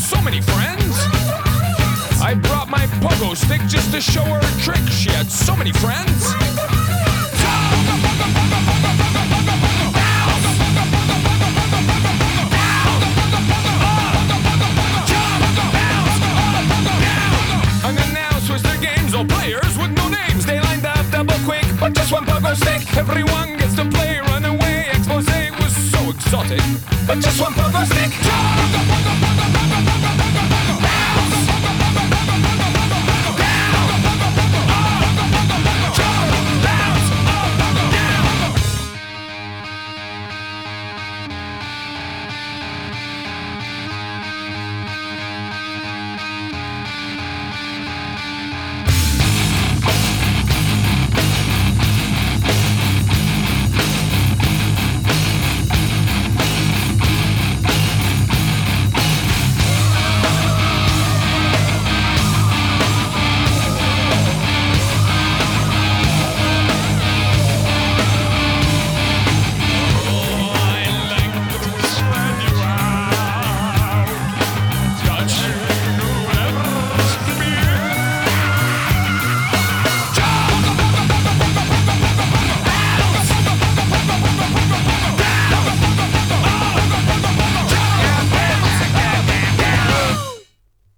so many friends. I brought my pogo stick just to show her a trick. She had so many friends. Unannounced was their games, all players with no names. They lined up double quick, but just one pogo stick. Everyone gets to play, run away. Expose was so exotic.